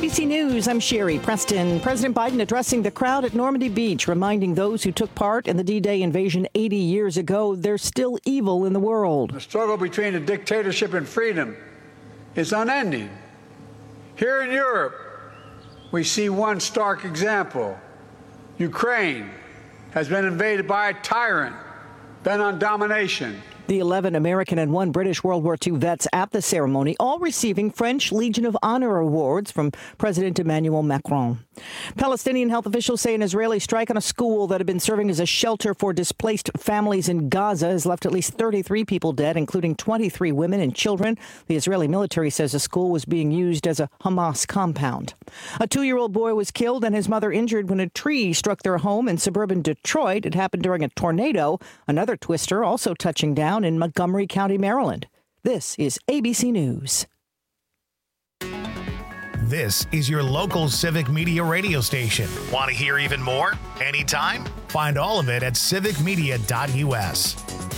ABC News, I'm Sherry Preston. President Biden addressing the crowd at Normandy Beach, reminding those who took part in the D-Day invasion 80 years ago there's still evil in the world. The struggle between a dictatorship and freedom is unending. Here in Europe, we see one stark example. Ukraine has been invaded by a tyrant, bent on domination. The 11 American and 1 British World War II vets at the ceremony, all receiving French Legion of Honor awards from President Emmanuel Macron. Palestinian health officials say an Israeli strike on a school that had been serving as a shelter for displaced families in Gaza has left at least 33 people dead, including 23 women and children. The Israeli military says the school was being used as a Hamas compound. A 2-year-old boy was killed and his mother injured when a tree struck their home in suburban Detroit. It happened during a tornado. Another twister also touching down in Montgomery County, Maryland. This is ABC News. This is your local Civic Media radio station. Want to hear even more? Anytime? Find all of it at civicmedia.us.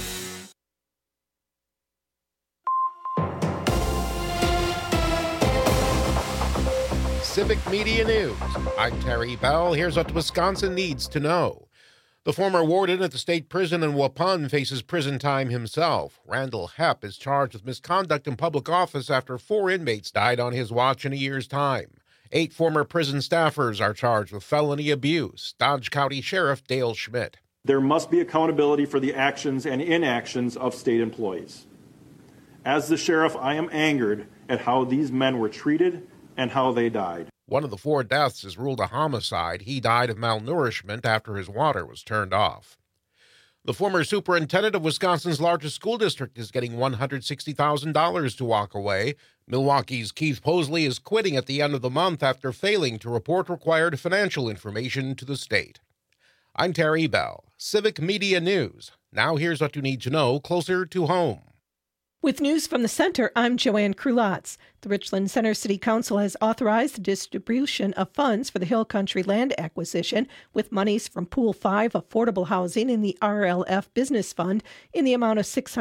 Civic Media News. I'm Terry Bell. Here's what Wisconsin needs to know. The former warden at the state prison in Waupun faces prison time himself. Randall Hepp is charged with misconduct in public office after 4 inmates died on his watch in a year's time. 8 former prison staffers are charged with felony abuse. Dodge County Sheriff Dale Schmidt. There must be accountability for the actions and inactions of state employees. As the sheriff, I am angered at how these men were treated and how they died. One of the 4 deaths is ruled a homicide. He died of malnourishment after his water was turned off. The former superintendent of Wisconsin's largest school district is getting $160,000 to walk away. Milwaukee's Keith Posley is quitting at the end of the month after failing to report required financial information to the state. I'm Terry Bell, Civic Media News. Now here's what you need to know closer to home. With news from the center, I'm Joanne Krulotz. The Richland Center City Council has authorized the distribution of funds for the Hill Country land acquisition with monies from Pool 5 Affordable Housing in the RLF Business Fund in the amount of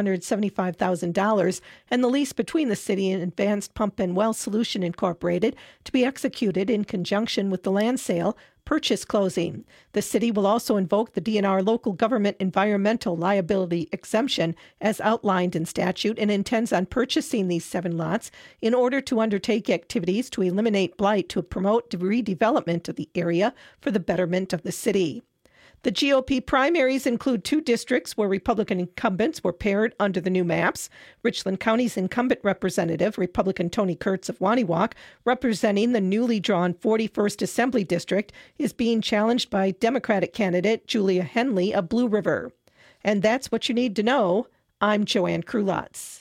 $675,000 and the lease between the city and Advanced Pump and Well Solution Incorporated to be executed in conjunction with the land sale purchase closing. The city will also invoke the DNR local government environmental liability exemption as outlined in statute and intends on purchasing these 7 lots in order to undertake activities to eliminate blight to promote the redevelopment of the area for the betterment of the city. The GOP primaries include 2 districts where Republican incumbents were paired under the new maps. Richland County's incumbent representative, Republican Tony Kurtz of Waniwak, representing the newly drawn 41st Assembly District, is being challenged by Democratic candidate Julia Henley of Blue River. And that's what you need to know. I'm Joanne Krulotz.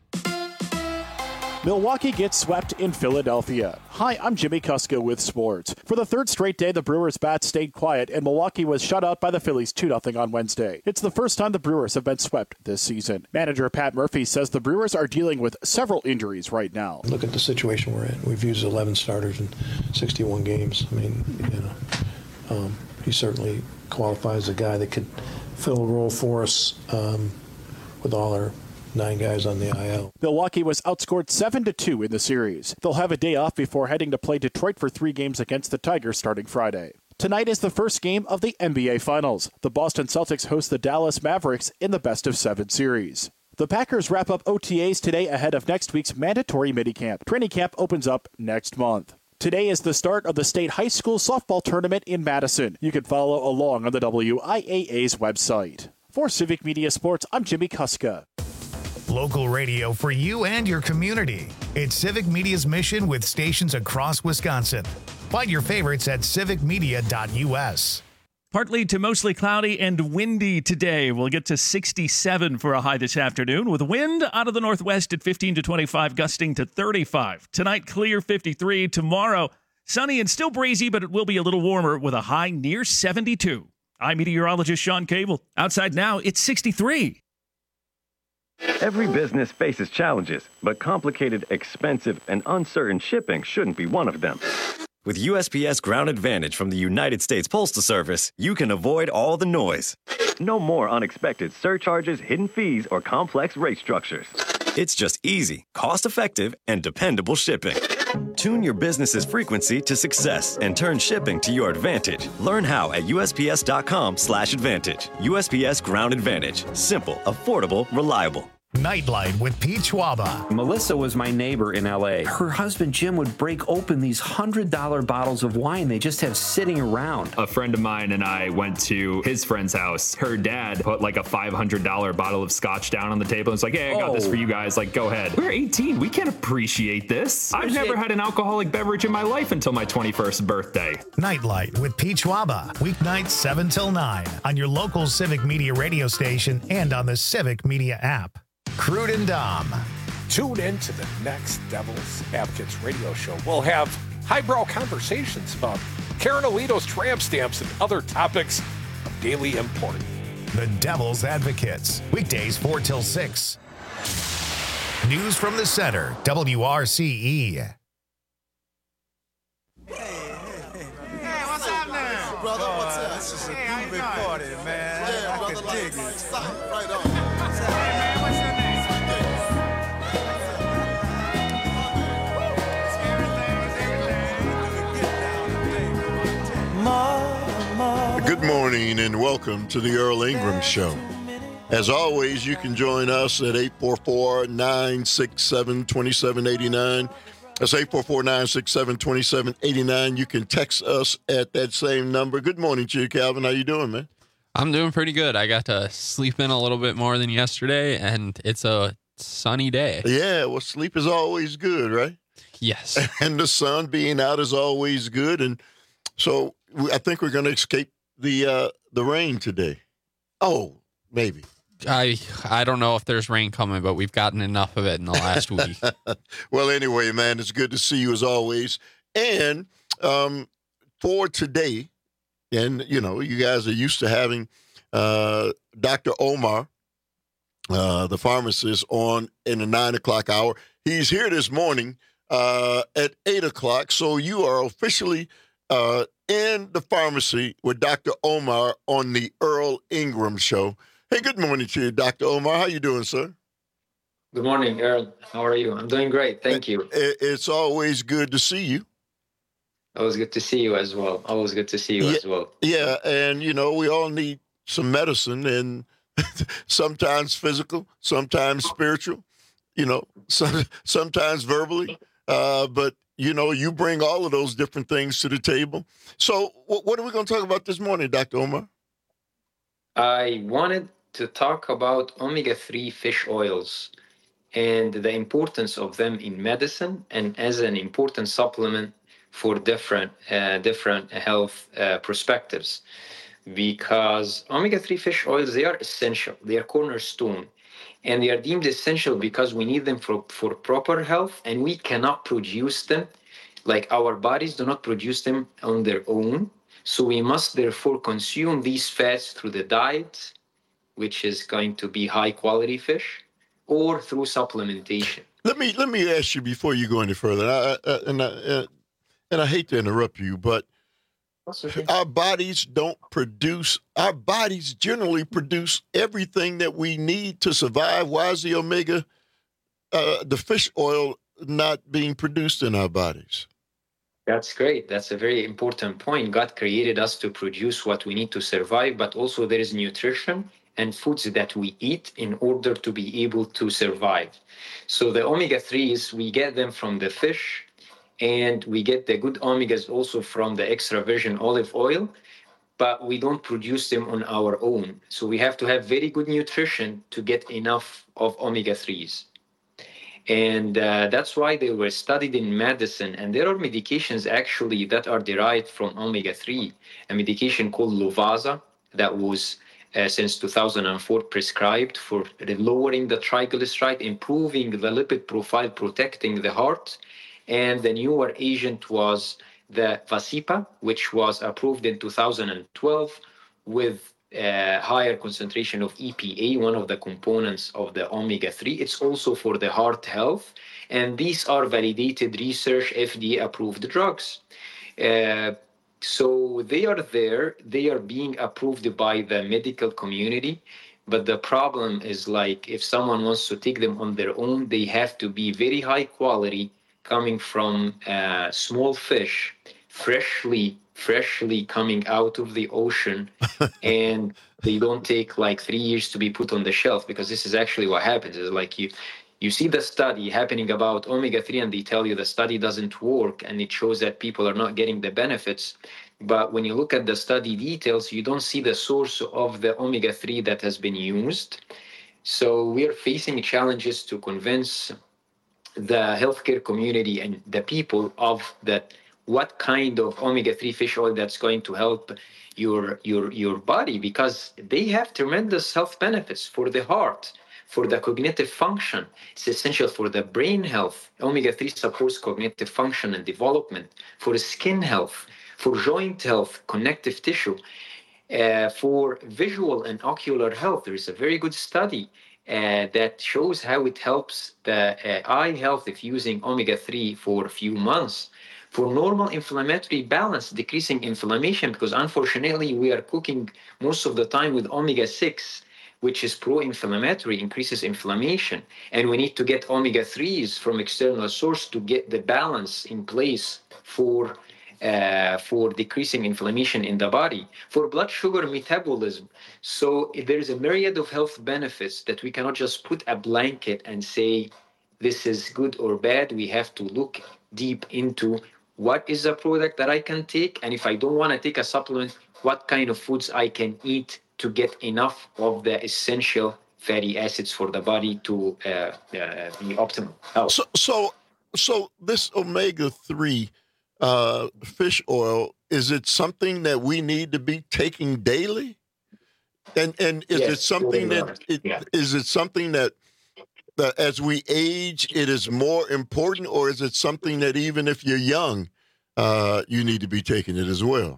Milwaukee gets swept in Philadelphia. Hi, I'm Jimmy Kuska with sports. For the 3rd straight day, the Brewers' bats stayed quiet, and Milwaukee was shut out by the Phillies 2-0 on Wednesday. It's the first time the Brewers have been swept this season. Manager Pat Murphy says the Brewers are dealing with several injuries right now. Look at the situation we're in. We've used 11 starters in 61 games. I mean, he certainly qualifies as a guy that could fill a role for us with all our 9 guys on the IL. Milwaukee was outscored 7-2 in the series. They'll have a day off before heading to play Detroit for 3 games against the Tigers starting Friday. Tonight is the first game of the NBA Finals. The Boston Celtics host the Dallas Mavericks in the best-of-7 series. The Packers wrap up OTAs today ahead of next week's mandatory minicamp. Training camp opens up next month. Today is the start of the state high school softball tournament in Madison. You can follow along on the WIAA's website. For Civic Media Sports, I'm Jimmy Kuska. Local radio for you and your community. It's Civic Media's mission with stations across Wisconsin. Find your favorites at civicmedia.us. Partly to mostly cloudy and windy today. We'll get to 67 for a high this afternoon with wind out of the northwest at 15 to 25, gusting to 35. Tonight, clear 53. Tomorrow, sunny and still breezy, but it will be a little warmer with a high near 72. I'm meteorologist Sean Cable. Outside now, it's 63. Every business faces challenges, but complicated, expensive, and uncertain shipping shouldn't be one of them. With USPS Ground Advantage from the United States Postal Service, you can avoid all the noise. No more unexpected surcharges, hidden fees, or complex rate structures. It's just easy, cost-effective, and dependable shipping. Tune your business's frequency to success and turn shipping to your advantage. Learn how at USPS.com/advantage. USPS Ground Advantage. Simple, affordable, reliable. Nightlight with Pete Schwaba. Melissa was my neighbor in LA. Her husband Jim would break open these $100 bottles of wine they just have sitting around. A friend of mine and I went to his friend's house. Her dad put like a $500 bottle of scotch down on the table and was like, hey, I got this for you guys. Like, go ahead. We're 18. We can't appreciate this. I've never had an alcoholic beverage in my life until my 21st birthday. Nightlight with Pete Schwaba. Weeknights 7 till 9 on your local Civic Media radio station and on the Civic Media app. Crude and Dom. Tune in to the next Devil's Advocates radio show. We'll have highbrow conversations about Karen Alito's tramp stamps and other topics of daily import. The Devil's Advocates. Weekdays 4 till 6. News from the center. WRCE. Hey, what's up now? Brother, what's up? This is a big party, man. Yeah, brother, I can dig it. Right on. Hey, man, what's your name? Good morning and welcome to the Earl Ingram Show. As always, you can join us at 844-967-2789. That's 844-967-2789. You can text us at that same number. Good morning to you, Calvin. How you doing, man? I'm doing pretty good. I got to sleep in a little bit more than yesterday, and it's a sunny day. Yeah, well, sleep is always good, right? Yes. And the sun being out is always good. And so I think we're going to escape the rain today. Oh, maybe. I don't know if there's rain coming, but we've gotten enough of it in the last week. Well, anyway, man, it's good to see you as always. And for today, and, you know, you guys are used to having Dr. Omar, the pharmacist, on in the 9 o'clock hour. He's here this morning at 8 o'clock, so you are officially in the pharmacy with Dr. Omar on the Earl Ingram Show. Hey, good morning to you, Dr. Omar. How you doing, sir? Good morning, Earl. How are you? I'm doing great. Thank you. It's always good to see you. Always good to see you as well. Always good to see you as well. Yeah, and, you know, we all need some medicine, and sometimes physical, sometimes spiritual, you know, sometimes verbally. But, you know, you bring all of those different things to the table. So what are we going to talk about this morning, Dr. Omar? I wanted to talk about omega-3 fish oils and the importance of them in medicine and as an important supplement for different health perspectives. Because omega-3 fish oils, they are essential. They are cornerstone. And they are deemed essential because we need them for proper health, and we cannot produce them. Like, our bodies do not produce them on their own. So we must therefore consume these fats through the diet, which is going to be high quality fish, or through supplementation. Let me ask you before you go any further, and I hate to interrupt you, but our bodies generally produce everything that we need to survive. Why is the the fish oil not being produced in our bodies? That's great. That's a very important point. God created us to produce what we need to survive, but also there is nutrition and foods that we eat in order to be able to survive. So the omega-3s, we get them from the fish, and we get the good omegas also from the extra virgin olive oil, but we don't produce them on our own. So we have to have very good nutrition to get enough of omega-3s. And that's why they were studied in medicine. And there are medications actually that are derived from omega-3. A medication called Lovasa that was since 2004 prescribed for lowering the triglyceride, improving the lipid profile, protecting the heart. And the newer agent was the Vasipa, which was approved in 2012 with higher concentration of EPA, one of the components of the omega-3. It's also for the heart health. And these are validated research, FDA-approved drugs. So they are there. They are being approved by the medical community. But the problem is, like, if someone wants to take them on their own, they have to be very high quality coming from small fish, freshly coming out of the ocean, and they don't take like 3 years to be put on the shelf, because this is actually what happens. Is like you see the study happening about omega-3 and they tell you the study doesn't work and it shows that people are not getting the benefits. But when you look at the study details, you don't see the source of the omega-3 that has been used. So we are facing challenges to convince the healthcare community and the people of that what kind of omega-3 fish oil that's going to help your body, because they have tremendous health benefits for the heart, for the cognitive function. It's essential for the brain health. Omega-3 supports cognitive function and development, for skin health, for joint health, connective tissue, for visual and ocular health. There is a very good study that shows how it helps the eye health if using omega-3 for a few months. For normal inflammatory balance, decreasing inflammation, because unfortunately we are cooking most of the time with omega-6, which is pro-inflammatory, increases inflammation. And we need to get omega-3s from external source to get the balance in place for decreasing inflammation in the body, for blood sugar metabolism. So there is a myriad of health benefits that we cannot just put a blanket and say, this is good or bad. We have to look deep into what is a product that I can take, and if I don't want to take a supplement, what kind of foods I can eat to get enough of the essential fatty acids for the body to be optimal health. So this omega-3 fish oil, is it something that we need to be taking daily? And is it something is it something that as we age, it is more important, or is it something that even if you're young, you need to be taking it as well?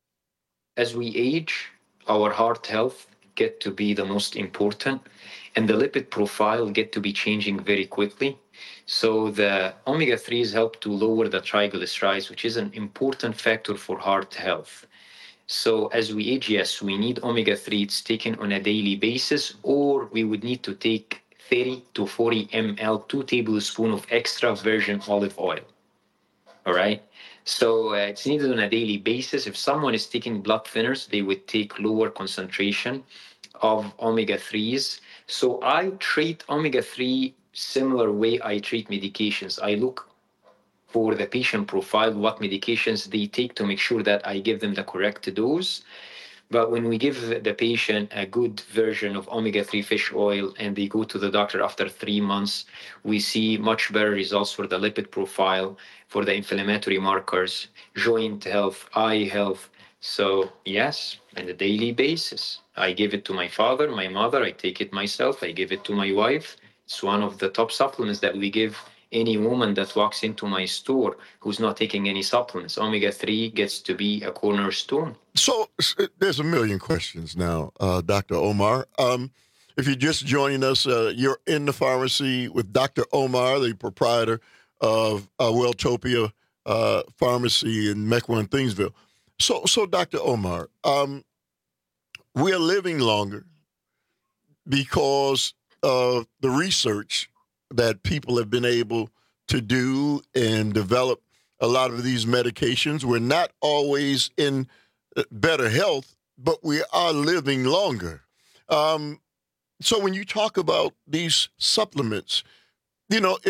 As we age, our heart health get to be the most important, and the lipid profile get to be changing very quickly. So the omega-3s help to lower the triglycerides, which is an important factor for heart health. So as we age, yes, we need omega-3s taken on a daily basis, or we would need to take 30 to 40 ml, 2 tablespoons of extra virgin olive oil. All right. So it's needed on a daily basis. If someone is taking blood thinners, they would take lower concentration of omega-3s. So I treat omega-3 similar way I treat medications. I look for the patient profile, what medications they take to make sure that I give them the correct dose. But when we give the patient a good version of omega-3 fish oil and they go to the doctor after 3 months, we see much better results for the lipid profile, for the inflammatory markers, joint health, eye health. So yes, on a daily basis, I give it to my father, my mother, I take it myself, I give it to my wife. It's one of the top supplements that we give any woman that walks into my store who's not taking any supplements. Omega-3 gets to be a cornerstone. So there's a million questions now, Dr. Omar. If you're just joining us, you're in the pharmacy with Dr. Omar, the proprietor of Welltopia Pharmacy in Mequon, Thingsville. So Dr. Omar, we're living longer because of the research that people have been able to do and develop a lot of these medications. We're not always in better health, but we are living longer. So when you talk about these supplements, you know,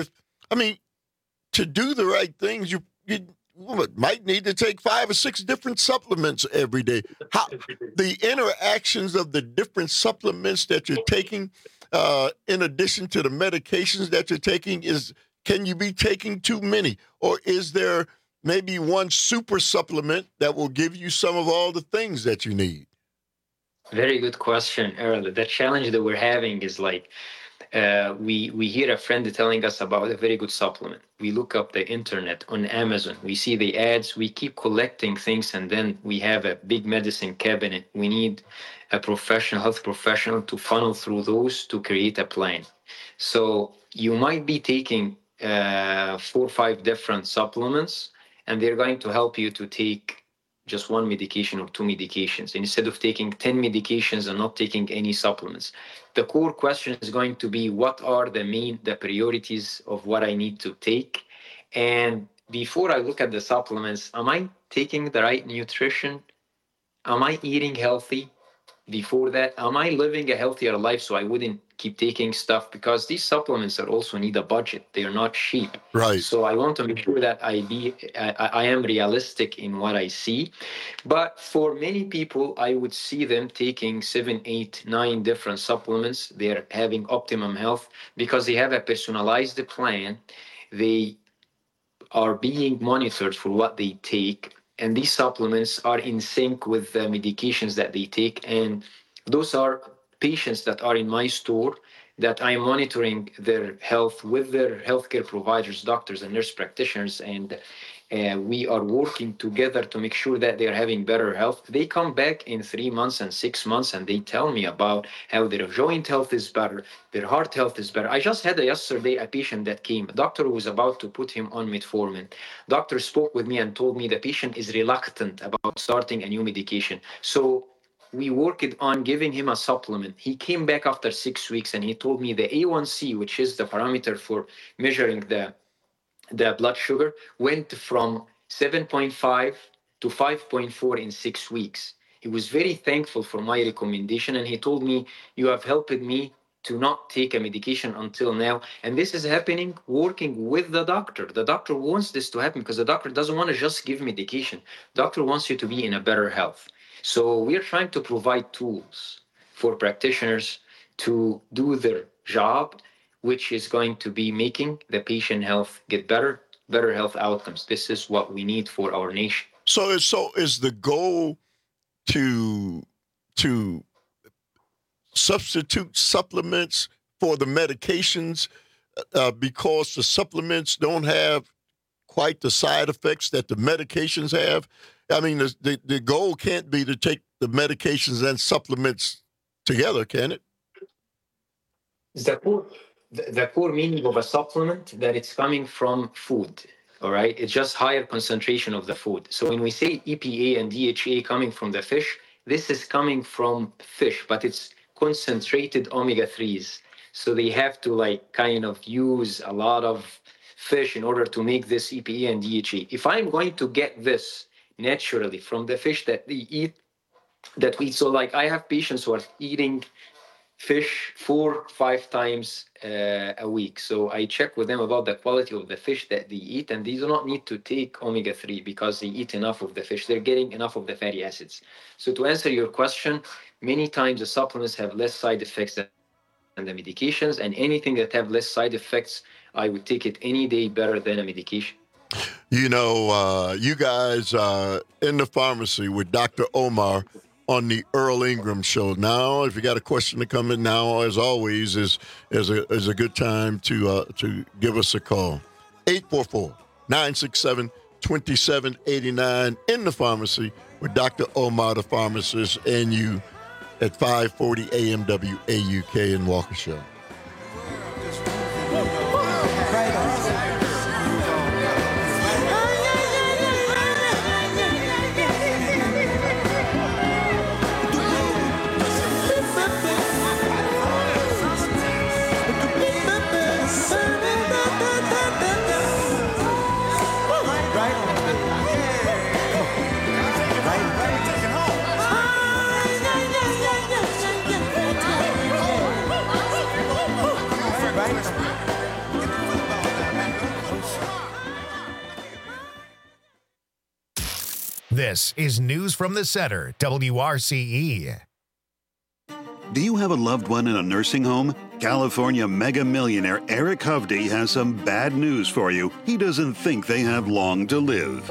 to do the right things, you might need to take 5 or 6 different supplements every day. How the interactions of the different supplements that you're taking, in addition to the medications that you're taking, can you be taking too many? Or is there maybe one super supplement that will give you some of all the things that you need? Very good question, Earl. The challenge that we're having is like, we hear a friend telling us about a very good supplement. We look up the internet on Amazon. We see the ads. We keep collecting things, and then we have a big medicine cabinet. We need a health professional to funnel through those to create a plan. So you might be taking 4 or 5 different supplements, and they're going to help you to take just 1 medication or 2 medications instead of taking 10 medications and not taking any supplements. The core question is going to be, what are the priorities of what I need to take? And before I look at the supplements, am I taking the right nutrition? Am I eating healthy? Before that, am I living a healthier life so I wouldn't keep taking stuff? Because these supplements are also need a budget. They are not cheap. Right. So I want to make sure that I am realistic in what I see. But for many people, I would see them taking 7, 8, 9 different supplements. They're having optimum health because they have a personalized plan. They are being monitored for what they take. And these supplements are in sync with the medications that they take. And those are patients that are in my store that I'm monitoring their health with their healthcare providers, doctors and nurse practitioners. And we are working together to make sure that they're having better health. They come back in 3 months and 6 months and they tell me about how their joint health is better, their heart health is better. I just had yesterday a patient that came. A doctor was about to put him on metformin. Doctor spoke with me and told me the patient is reluctant about starting a new medication. So we worked on giving him a supplement. He came back after 6 weeks and he told me the A1C, which is the parameter for measuring the blood sugar, went from 7.5 to 5.4 in 6 weeks. He was very thankful for my recommendation and he told me, you have helped me to not take a medication until now. And this is happening working with the doctor. The doctor wants this to happen because the doctor doesn't want to just give medication. The doctor wants you to be in a better health. So we're trying to provide tools for practitioners to do their job, which is going to be making the patient health get better health outcomes. This is what we need for our nation. So is the goal to substitute supplements for the medications because the supplements don't have quite the side effects that the medications have? I mean, the goal can't be to take the medications and supplements together, can it? The core meaning of a supplement that it's coming from food, all right? It's just higher concentration of the food. So when we say EPA and DHA coming from the fish, this is coming from fish, but it's concentrated omega-3s. So they have to kind of use a lot of fish in order to make this EPA and DHA. If I'm going to get this naturally from the fish that we eat, so I have patients who are eating fish 4-5 times a week. So I check with them about the quality of the fish that they eat, and they do not need to take omega-3 because they eat enough of the fish. They're getting enough of the fatty acids. So to answer your question, many times the supplements have less side effects than the medications, and anything that have less side effects, I would take it any day better than a medication. You know, you guys are in the pharmacy with Dr. Omar on the Earl Ingram Show. Now, if you got a question to come in now, as always, is a good time to give us a call. 844-967-2789 in the pharmacy with Dr. Omar, the pharmacist, and you at 540 AM WAUK in Waukesha. This is News from the Center, WRCE. Do you have a loved one in a nursing home? California mega millionaire Eric Hovde has some bad news for you. He doesn't think they have long to live.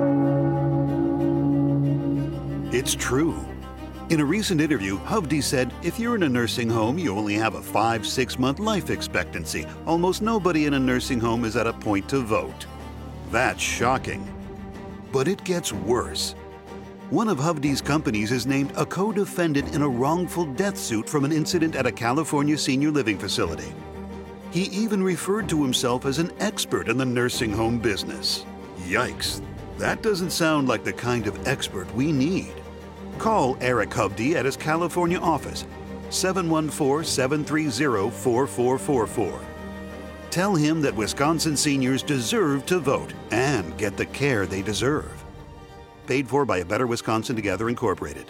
It's true. In a recent interview, Hovde said, if you're in a nursing home, you only have a 5-6 month life expectancy. Almost nobody in a nursing home is at a point to vote. That's shocking. But it gets worse. One of Hovde's companies is named a co-defendant in a wrongful death suit from an incident at a California senior living facility. He even referred to himself as an expert in the nursing home business. Yikes. That doesn't sound like the kind of expert we need. Call Eric Hovde at his California office, 714-730-4444. Tell him that Wisconsin seniors deserve to vote and get the care they deserve. Paid for by A Better Wisconsin Together, Incorporated.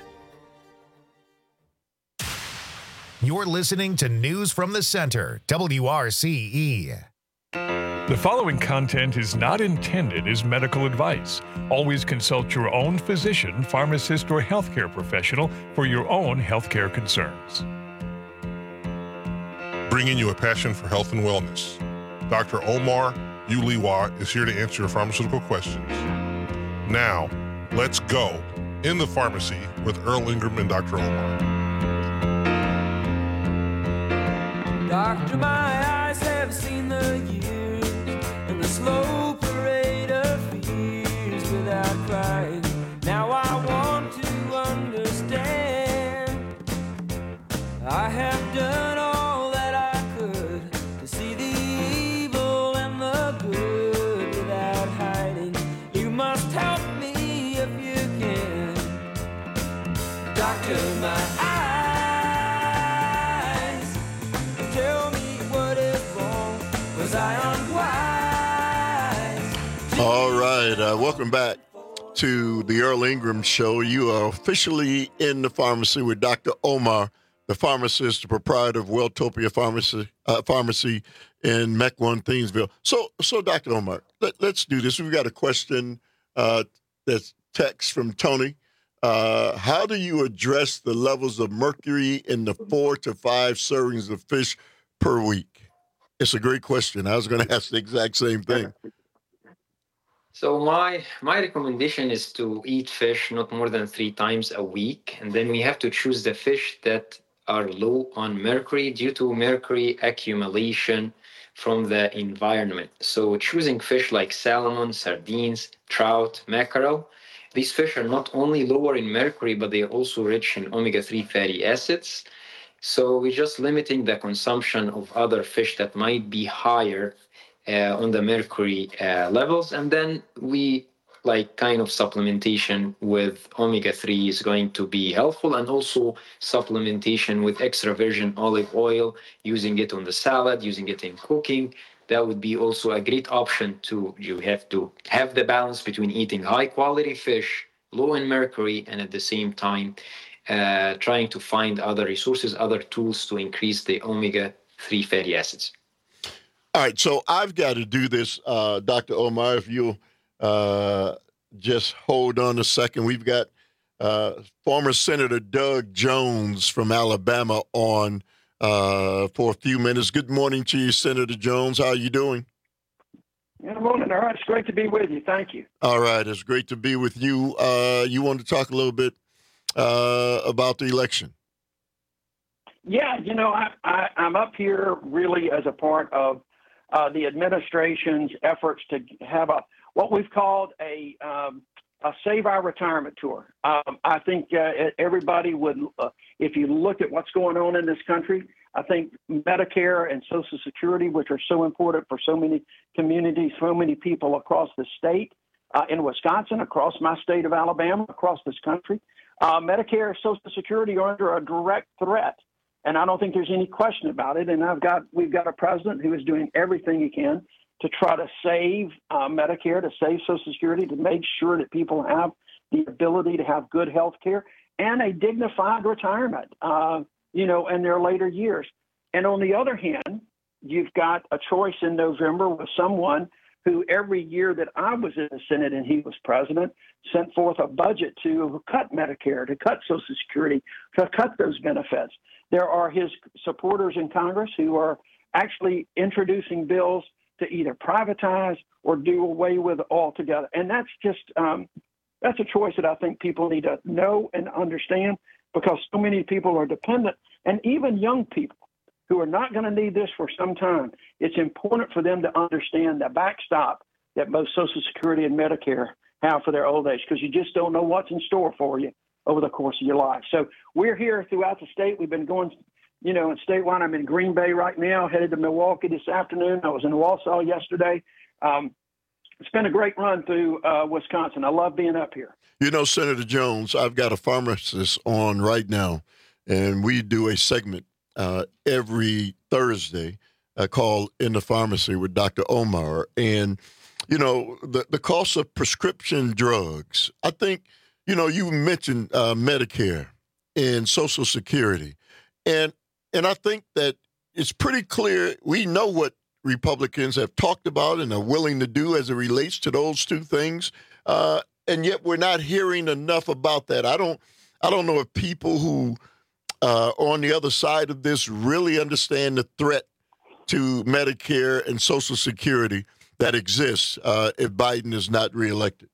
You're listening to News from the Center, WRCE. The following content is not intended as medical advice. Always consult your own physician, pharmacist, or healthcare professional for your own healthcare concerns. Bringing you a passion for health and wellness. Dr. Omar Uliwa is here to answer your pharmaceutical questions. Now, let's go in the pharmacy with Earl Ingram and Dr. Omar. Doctor, my eyes have seen the years and the slow parade of fears without crying. Now I want to understand. I have done all that I could to see the evil and the good without hiding. You must help me if you can. Doctor, my eyes, tell me what is wrong. Was I unwise? All right, welcome back to the Earl Ingram Show. You are officially in the pharmacy with Dr. Omar, the pharmacist, the proprietor of Welltopia Pharmacy in Mequon, Thiensville. So, Dr. Omar, let's do this. We've got a question that's text from Tony. How do you address the levels of mercury in the 4 to 5 servings of fish per week? It's a great question. I was going to ask the exact same thing. So my recommendation is to eat fish not more than 3 times a week. And then we have to choose the fish that are low on mercury due to mercury accumulation from the environment. So choosing fish like salmon, sardines, trout, mackerel, these fish are not only lower in mercury, but they are also rich in omega-3 fatty acids. So we're just limiting the consumption of other fish that might be higher on the mercury levels. And then we kind of supplementation with omega-3 is going to be helpful, and also supplementation with extra virgin olive oil, using it on the salad, using it in cooking. That would be also a great option too. You have to have the balance between eating high quality fish, low in mercury, and at the same time trying to find other resources, other tools to increase the omega-3 fatty acids. All right, so I've got to do this, Dr. Omar, if you'll just hold on a second. We've got former Senator Doug Jones from Alabama on for a few minutes. Good morning to you, Senator Jones. How are you doing? Good morning, Earl. It's great to be with you. Thank you. All right, it's great to be with you. You want to talk a little bit about the election? Yeah, I'm up here really as a part of the administration's efforts to have what we've called a Save Our Retirement Tour. I think everybody would, if you look at what's going on in this country, I think Medicare and Social Security, which are so important for so many communities, so many people across the state, in Wisconsin, across my state of Alabama, across this country, Medicare and Social Security are under a direct threat. And I don't think there's any question about it. And we've got a president who is doing everything he can to try to save Medicare, to save Social Security, to make sure that people have the ability to have good health care and a dignified retirement, in their later years. And on the other hand, you've got a choice in November with someone who every year that I was in the Senate and he was president, sent forth a budget to cut Medicare, to cut Social Security, to cut those benefits. There are his supporters in Congress who are actually introducing bills to either privatize or do away with altogether. And that's just, that's a choice that I think people need to know and understand, because so many people are dependent, and even young people who are not going to need this for some time. It's important for them to understand the backstop that both Social Security and Medicare have for their old age, because you just don't know what's in store for you over the course of your life. So we're here throughout the state. We've been going, in statewide. I'm in Green Bay right now, headed to Milwaukee this afternoon. I was in Wausau yesterday. It's been a great run through Wisconsin. I love being up here. Senator Jones, I've got a pharmacist on right now, and we do a segment every Thursday called In the Pharmacy with Dr. Omar. And, you know, the cost of prescription drugs. I think, you know, you mentioned Medicare and Social Security. And I think that it's pretty clear we know what Republicans have talked about and are willing to do as it relates to those two things. And yet we're not hearing enough about that. I don't know if people who are on the other side of this really understand the threat to Medicare and Social Security that exists if Biden is not reelected.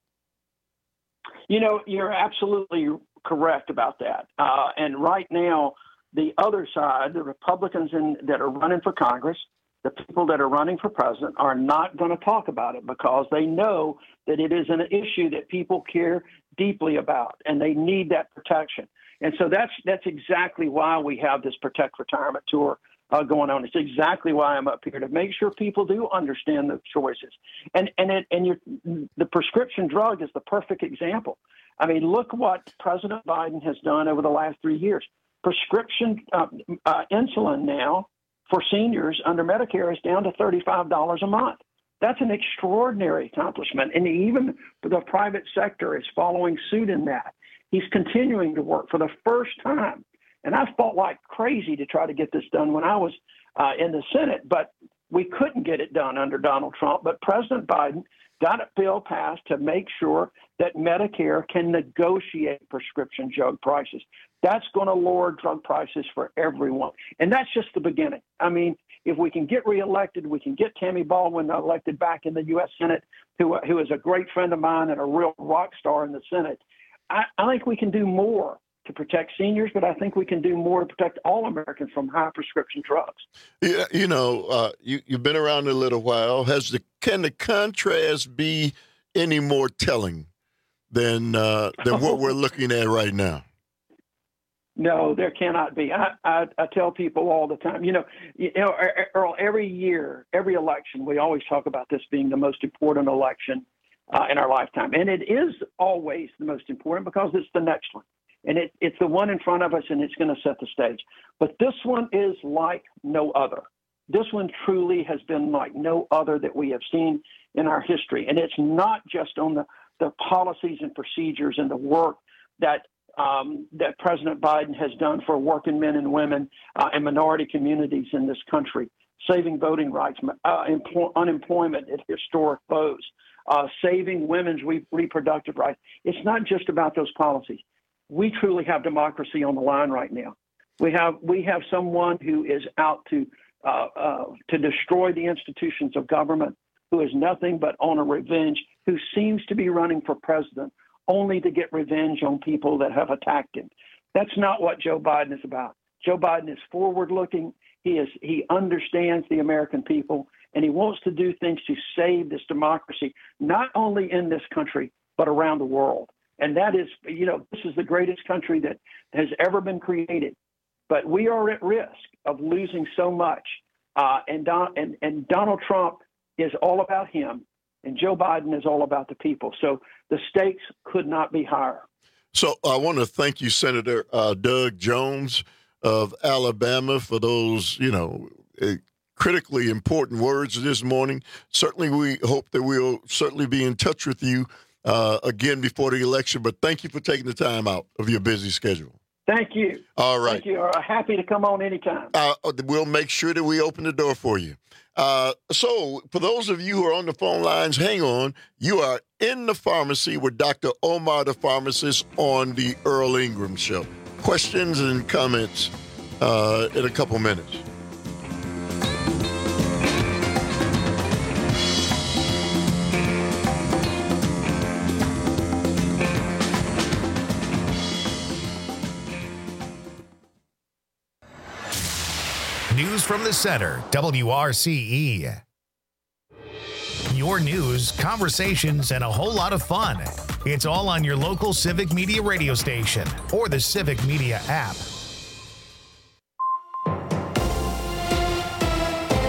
You know, you're absolutely correct about that. And right now, the other side, the Republicans that are running for Congress, the people that are running for president are not going to talk about it because they know that it is an issue that people care deeply about, and they need that protection. And so that's exactly why we have this Protect Retirement Tour going on. It's exactly why I'm up here, to make sure people do understand the choices. And the prescription drug is the perfect example. I mean, look what President Biden has done over the last 3 years. Prescription insulin now for seniors under Medicare is down to $35 a month. That's an extraordinary accomplishment. And even the private sector is following suit in that. He's continuing to work for the first time. And I fought like crazy to try to get this done when I was in the Senate, but we couldn't get it done under Donald Trump. But President Biden got a bill passed to make sure that Medicare can negotiate prescription drug prices. That's going to lower drug prices for everyone. And that's just the beginning. I mean, if we can get reelected, we can get Tammy Baldwin elected back in the U.S. Senate, who is a great friend of mine and a real rock star in the Senate. I think we can do more to protect seniors, but I think we can do more to protect all Americans from high prescription drugs. Yeah, you know, you've been around a little while. Can the contrast be any more telling than what we're looking at right now? No, there cannot be. I tell people all the time, you know, Earl, every year, every election, we always talk about this being the most important election in our lifetime. And it is always the most important because it's the next one. And it's the one in front of us, and it's going to set the stage. But this one is like no other. This one truly has been like no other that we have seen in our history. And it's not just on the policies and procedures and the work that President Biden has done for working men and women and minority communities in this country, saving voting rights, unemployment at historic lows, saving women's reproductive rights. It's not just about those policies. We truly have democracy on the line right now. We have someone who is out to destroy the institutions of government, who is nothing but on a revenge, who seems to be running for president only to get revenge on people that have attacked him. That's not what Joe Biden is about. Joe Biden is forward-looking. He understands the American people, and he wants to do things to save this democracy, not only in this country, but around the world. And that is, you know, this is the greatest country that has ever been created. But we are at risk of losing so much. And Donald Trump is all about him, and Joe Biden is all about the people. So the stakes could not be higher. So I want to thank you, Senator Doug Jones of Alabama, for those, you know, critically important words this morning. Certainly, we hope that we'll certainly be in touch with you again before the election. But thank you for taking the time out of your busy schedule. Thank you. All right. Thank you. Happy to come on anytime. We'll make sure that we open the door for you. So for those of you who are on the phone lines, hang on. You are in the pharmacy with Dr. Omar, the pharmacist, on the Earl Ingram Show. Questions and comments in a couple minutes. News from the center, WRCE. Your news, conversations, and a whole lot of fun. It's all on your local Civic Media radio station or the Civic Media app.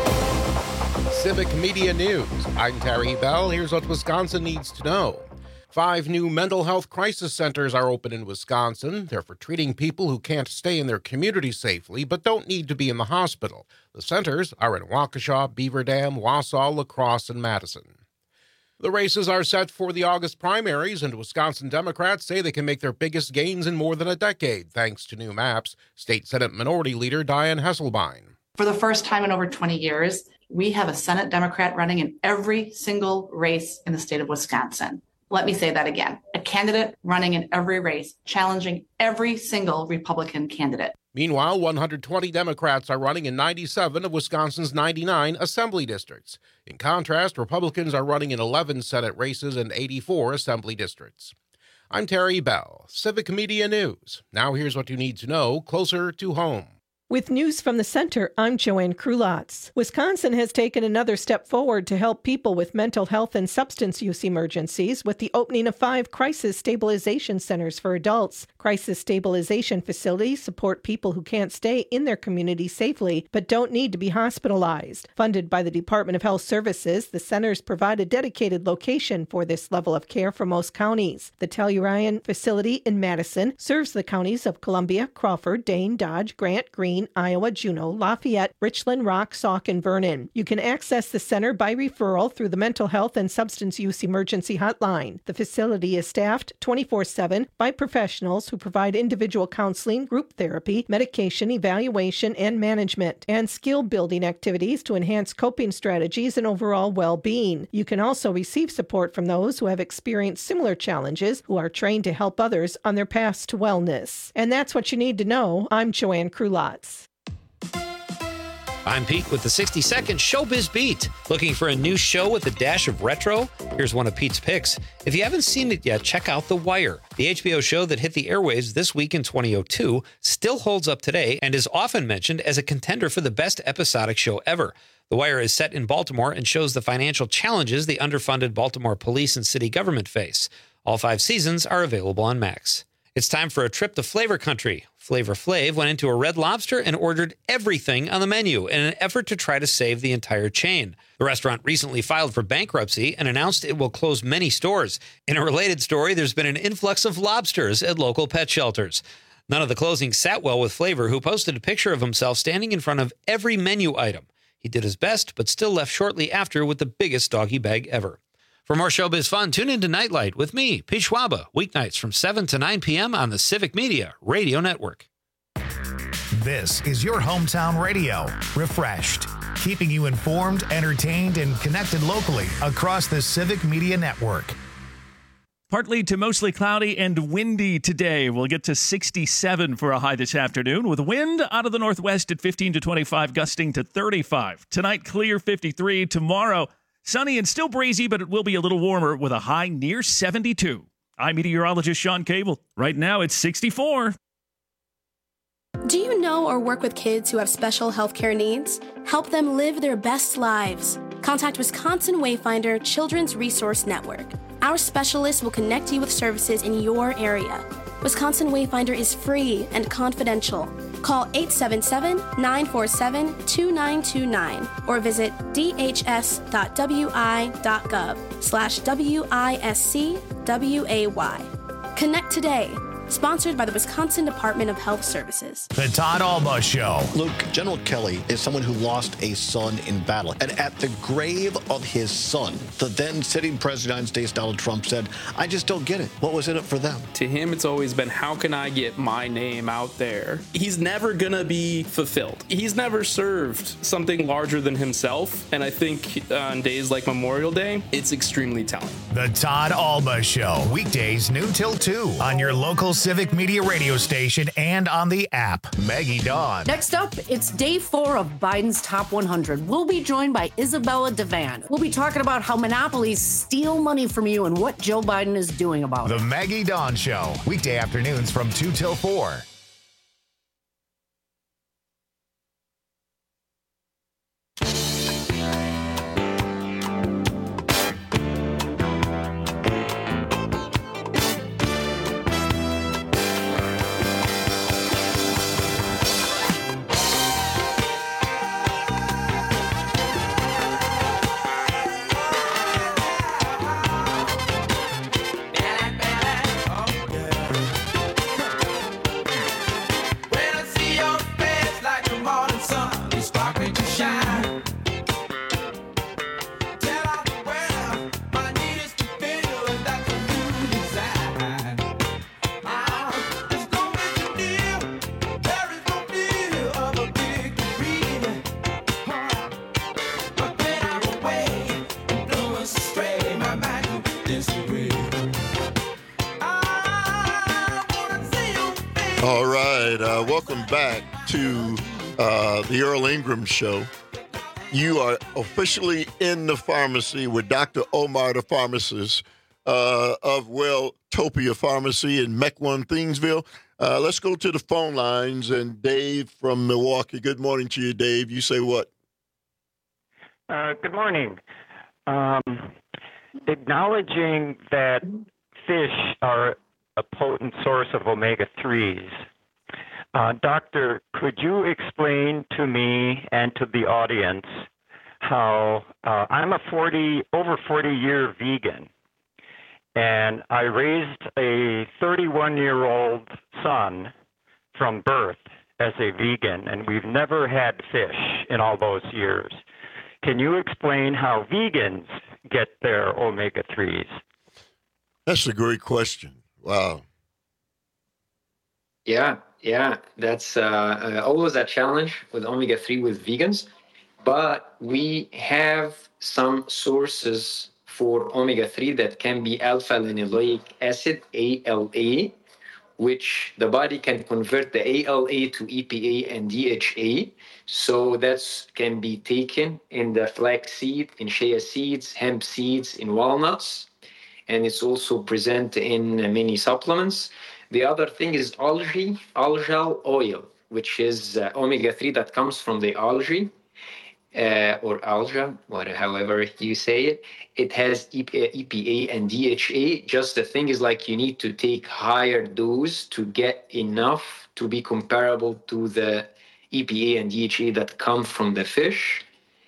Civic Media News. I'm Terry Bell. Here's what Wisconsin needs to know. 5 new mental health crisis centers are open in Wisconsin. They're for treating people who can't stay in their community safely but don't need to be in the hospital. The centers are in Waukesha, Beaver Dam, Wausau, La Crosse, and Madison. The races are set for the August primaries, and Wisconsin Democrats say they can make their biggest gains in more than a decade, thanks to new maps. State Senate Minority Leader Diane Hesselbein. For the first time in over 20 years, we have a Senate Democrat running in every single race in the state of Wisconsin. Let me say that again. A candidate running in every race, challenging every single Republican candidate. Meanwhile, 120 Democrats are running in 97 of Wisconsin's 99 assembly districts. In contrast, Republicans are running in 11 Senate races and 84 assembly districts. I'm Terry Bell, Civic Media News. Now here's what you need to know closer to home. With news from the center, I'm Joanne Krulotz. Wisconsin has taken another step forward to help people with mental health and substance use emergencies with the opening of 5 crisis stabilization centers for adults. Crisis stabilization facilities support people who can't stay in their community safely but don't need to be hospitalized. Funded by the Department of Health Services, the centers provide a dedicated location for this level of care for most counties. The Telluride facility in Madison serves the counties of Columbia, Crawford, Dane, Dodge, Grant, Greene, Iowa, Juneau, Lafayette, Richland, Rock, Sauk, and Vernon. You can access the center by referral through the Mental Health and Substance Use Emergency Hotline. The facility is staffed 24/7 by professionals who provide individual counseling, group therapy, medication, evaluation, and management, and skill-building activities to enhance coping strategies and overall well-being. You can also receive support from those who have experienced similar challenges who are trained to help others on their paths to wellness. And that's what you need to know. I'm Joanne Krulotz. I'm Pete with the 60-second Showbiz Beat. Looking for a new show with a dash of retro? Here's one of Pete's picks. If you haven't seen it yet, check out The Wire. The HBO show that hit the airwaves this week in 2002 still holds up today and is often mentioned as a contender for the best episodic show ever. The Wire is set in Baltimore and shows the financial challenges the underfunded Baltimore police and city government face. All 5 seasons are available on Max. It's time for a trip to Flavor Country. Flavor Flav went into a Red Lobster and ordered everything on the menu in an effort to try to save the entire chain. The restaurant recently filed for bankruptcy and announced it will close many stores. In a related story, there's been an influx of lobsters at local pet shelters. None of the closing sat well with Flavor, who posted a picture of himself standing in front of every menu item. He did his best, but still left shortly after with the biggest doggy bag ever. For more showbiz fun, tune into Nightlight with me, Pete Schwaba, weeknights from 7 to 9 p.m. on the Civic Media Radio Network. This is your hometown radio, Refreshed, keeping you informed, entertained, and connected locally across the Civic Media Network. Partly to mostly cloudy and windy today. We'll get to 67 for a high this afternoon with wind out of the northwest at 15 to 25, gusting to 35. Tonight, clear 53. Tomorrow, sunny and still breezy, but it will be a little warmer with a high near 72. I'm meteorologist Sean Cable. Right now, it's 64. Do you know or work with kids who have special healthcare needs? Help them live their best lives. Contact Wisconsin Wayfinder Children's Resource Network. Our specialists will connect you with services in your area. Wisconsin Wayfinder is free and confidential. Call 877-947-2929 or visit dhs.wi.gov/WISCWAY. Connect today. Sponsored by the Wisconsin Department of Health Services. The Todd Alba Show. Luke, General Kelly is someone who lost a son in battle. And at the grave of his son, the then sitting president of the United States, Donald Trump, said, I just don't get it. What was in it for them? To him, it's always been, how can I get my name out there? He's never going to be fulfilled. He's never served something larger than himself. And I think on days like Memorial Day, it's extremely telling. The Todd Alba Show. Weekdays noon till 2 on your local Civic Media radio station and on the app. Maggie Dawn. Next up, it's day 4 of Biden's Top 100. We'll be joined by Isabella Devan. We'll be talking about how monopolies steal money from you and what Joe Biden is doing about it. The Maggie Dawn Show. Weekday afternoons from 2 till 4. welcome back to the Earl Ingram Show. You are officially in the pharmacy with Dr. Omar, the pharmacist of Welltopia Pharmacy in Mequon, Thingsville. Let's go to the phone lines. And Dave from Milwaukee. Good morning to you, Dave. You say what? Good morning. Acknowledging that fish are a potent source of omega-3s, Doctor, could you explain to me and to the audience how I'm a over 40-year vegan, and I raised a 31-year-old son from birth as a vegan, and we've never had fish in all those years. Can you explain how vegans get their omega-3s? That's a great question. Wow. Yeah, that's always a challenge with omega-3 with vegans, but we have some sources for omega-3 that can be alpha-linoleic acid, ALA, which the body can convert the ALA to EPA and DHA. So that can be taken in the flaxseed, in shea seeds, hemp seeds, in walnuts, and it's also present in many supplements. The other thing is algal oil, which is omega-3 that comes from the algae, or alga, however you say it. It has EPA and DHA. Just the thing is, like, you need to take higher dose to get enough to be comparable to the EPA and DHA that come from the fish.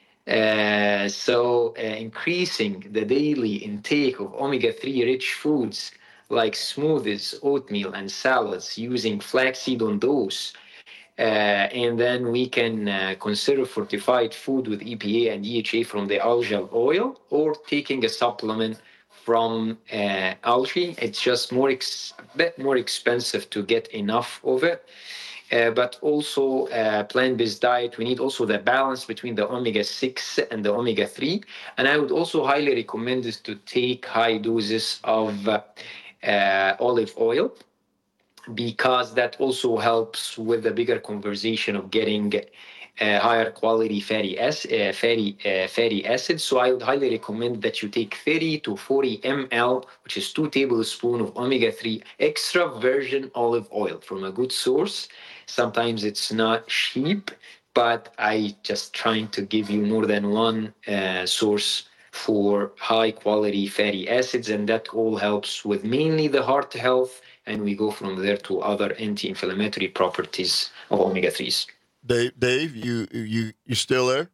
So increasing the daily intake of omega-3 rich foods like smoothies, oatmeal, and salads, using flaxseed on those. And then we can consider fortified food with EPA and DHA from the algal oil, or taking a supplement from algae. It's just a bit more expensive to get enough of it. But also plant-based diet, we need also the balance between the omega-6 and the omega-3. And I would also highly recommend this to take high doses of olive oil, because that also helps with the bigger conversation of getting higher quality fatty acids. So I would highly recommend that you take 30 to 40 ml, which is 2 tablespoons of omega-3 extra virgin olive oil from a good source. Sometimes it's not cheap, but I just trying to give you more than one source for high quality fatty acids, and that all helps with mainly the heart health, and we go from there to other anti-inflammatory properties of omega-3s. Dave, you still there?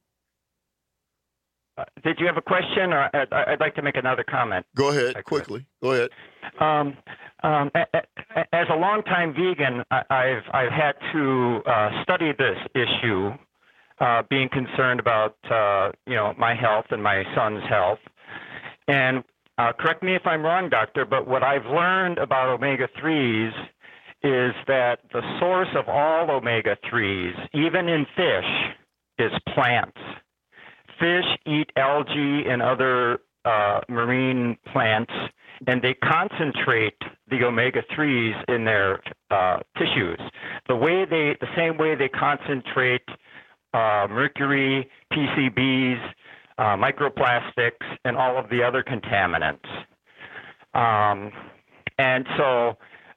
Did you have a question, or I'd like to make another comment? Go ahead, quickly. Go ahead. As a longtime vegan, I've had to study this issue, being concerned about my health and my son's health. And correct me if I'm wrong, doctor, but what I've learned about omega-3s is that the source of all omega-3s, even in fish, is plants. Fish eat algae and other marine plants, and they concentrate the omega-3s in their tissues. The same way they concentrate mercury, PCBs, microplastics, and all of the other contaminants. And so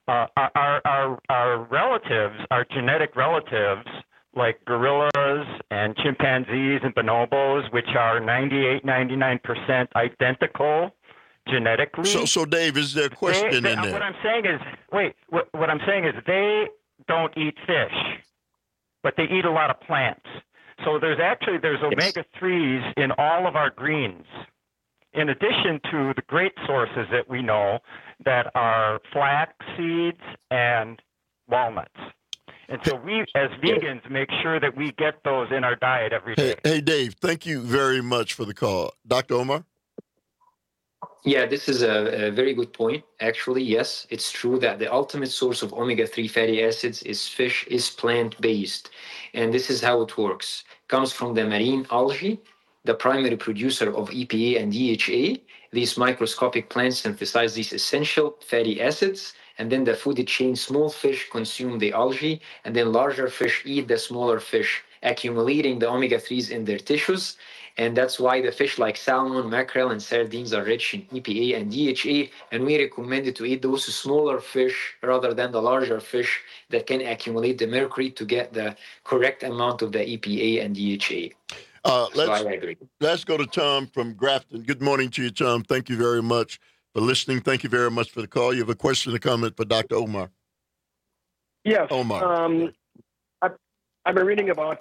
our relatives, our genetic relatives, like gorillas and chimpanzees and bonobos, which are 99% identical genetically. So Dave, is there a question in there? What I'm saying is, what I'm saying is they don't eat fish, but they eat a lot of plants. So there's omega-3s in all of our greens, in addition to the great sources that we know that are flax seeds and walnuts. And so we, as vegans, make sure that we get those in our diet every day. Hey, Dave, thank you very much for the call. Dr. Omar? Yeah, this is a very good point. Actually, yes, it's true that the ultimate source of omega-3 fatty acids is fish, is plant-based. And this is how it works. It comes from the marine algae, the primary producer of EPA and DHA. These microscopic plants synthesize these essential fatty acids. And then the food chain, small fish consume the algae, and then larger fish eat the smaller fish, accumulating the omega-3s in their tissues. And that's why the fish like salmon, mackerel, and sardines are rich in EPA and DHA. And we recommend to eat those smaller fish rather than the larger fish that can accumulate the mercury to get the correct amount of the EPA and DHA. I agree. Let's go to Tom from Grafton. Good morning to you, Tom. Thank you very much for listening. Thank you very much for the call. You have a question or comment for Dr. Omar? Yes. Omar. I've been reading about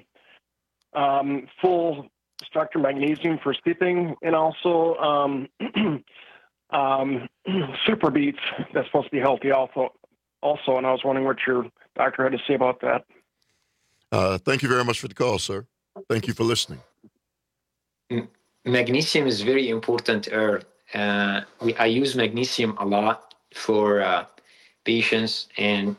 full structure magnesium for sleeping, and also super beets that's supposed to be healthy also, and I was wondering what your doctor had to say about that. Thank you very much for the call, sir. Thank you for listening. Magnesium is very important. I use magnesium a lot for patients and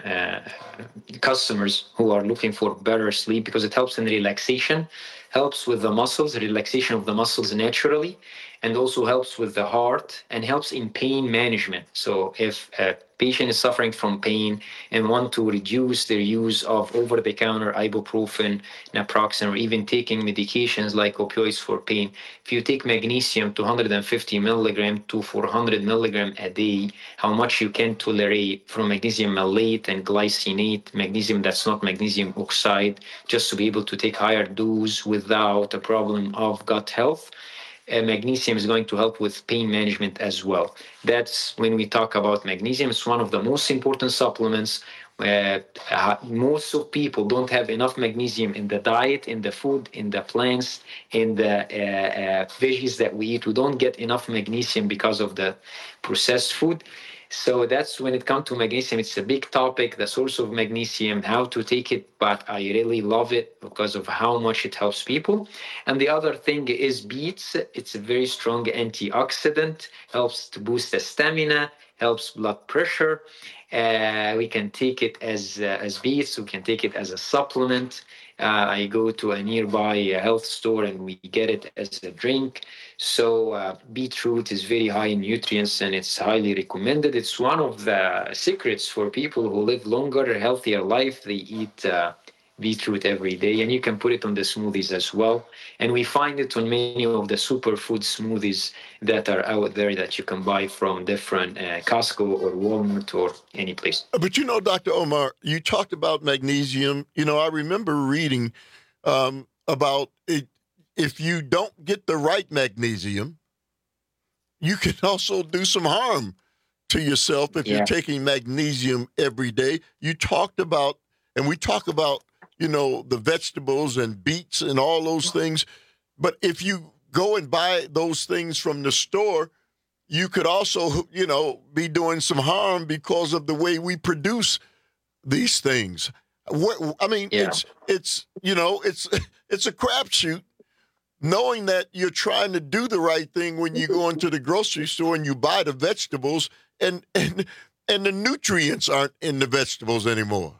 customers who are looking for better sleep because it helps in relaxation, helps with the muscles, relaxation of the muscles naturally, and also helps with the heart and helps in pain management. So if a patient is suffering from pain and want to reduce their use of over-the-counter ibuprofen, naproxen, or even taking medications like opioids for pain, if you take magnesium 250 milligram to 400 milligram a day, how much you can tolerate from magnesium malate and glycinate, magnesium that's not magnesium oxide, just to be able to take higher dose without a problem of gut health. Magnesium is going to help with pain management as well. That's when we talk about magnesium. It's one of the most important supplements. Most of people don't have enough magnesium in the diet, in the food, in the plants, in the veggies that we eat. We don't get enough magnesium because of the processed food. So that's when it comes to magnesium, it's a big topic, the source of magnesium, how to take it, but I really love it because of how much it helps people. And the other thing is beets. It's a very strong antioxidant, helps to boost the stamina, helps blood pressure. We can take it as beets, we can take it as a supplement. I go to a nearby health store and we get it as a drink. So beetroot is very high in nutrients and it's highly recommended. It's one of the secrets for people who live longer, healthier life. They eat beetroot every day, and you can put it on the smoothies as well. And we find it on many of the superfood smoothies that are out there that you can buy from different Costco or Walmart or any place. But you know, Dr. Omar, you talked about magnesium. You know, I remember reading about it. If you don't get the right magnesium, you can also do some harm to yourself if you're taking magnesium every day. You talked about, and we talk about, you know, the vegetables and beets and all those things. But if you go and buy those things from the store, you could also, you know, be doing some harm because of the way we produce these things. I mean, it's you know, it's a crapshoot. Knowing that you're trying to do the right thing when you go into the grocery store and you buy the vegetables, and the nutrients aren't in the vegetables anymore.